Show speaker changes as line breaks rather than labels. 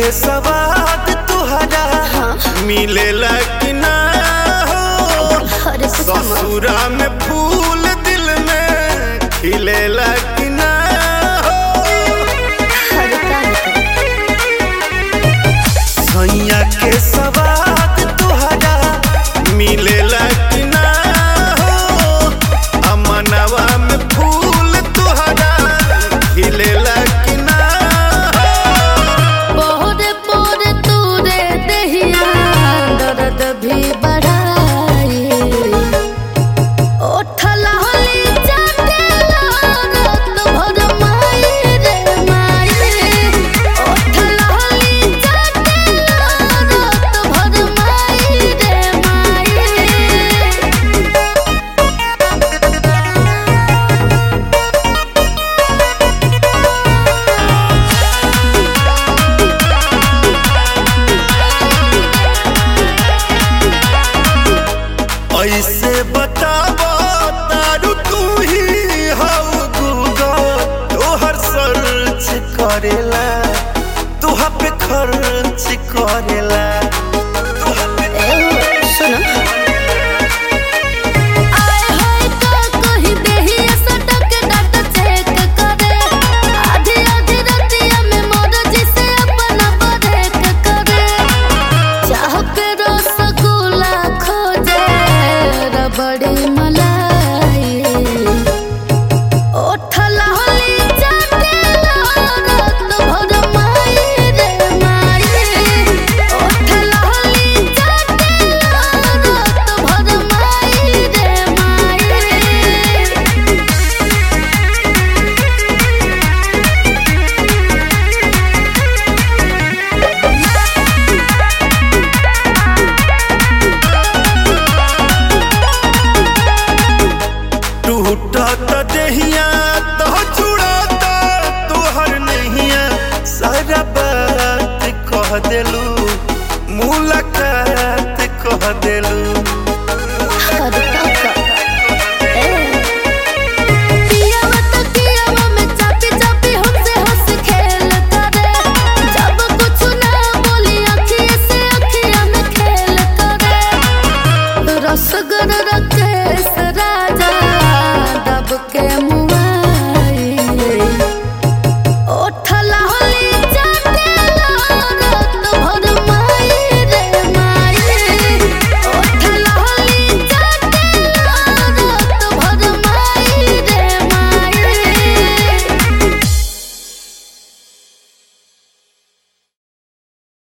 के सवाद तुहरा मिलेला कि ना हो। ससुरा में फूल दिल में खिलेला कि ना हो। सैया के सवाद तुहरा मिलेला कि ना हो। अमनवा में फूल तुहरा खिलेला कि ना हो।
पोरे पोरे तूरे दहिया दर्द भी बढ़ाई। ओठला होली जातेला रात भर माई रे माई। ओठला होली जातेला रात भर माई रे माई।
ऐसे बतावा तारू तू ही हऊ गूगल तोहर सर्च करेला तुहा पे खर्च करेला।
सुनो आए हाय का कही देही सटक डाटा चेक करे। आधी आधी रतिया में मोर जिसे अपना बरेक करे। चाह के रसगुल्ला खोजे रबड़ी मलाई। ओठला होली जातेला रात भर माई रे माई। ओठला होली जातेला रात भर माई रे माई।
टूटत देहिया तो छुड़ाता तोहर नहिया सारा बात कह देलू मुलाकात कह देलू।
अरे काका पियावा तो पियावा में चापी चापी हमसे हंस खेल करे। जब कुछ ना बोली अखिए से अखिया में खेल करे। रसगर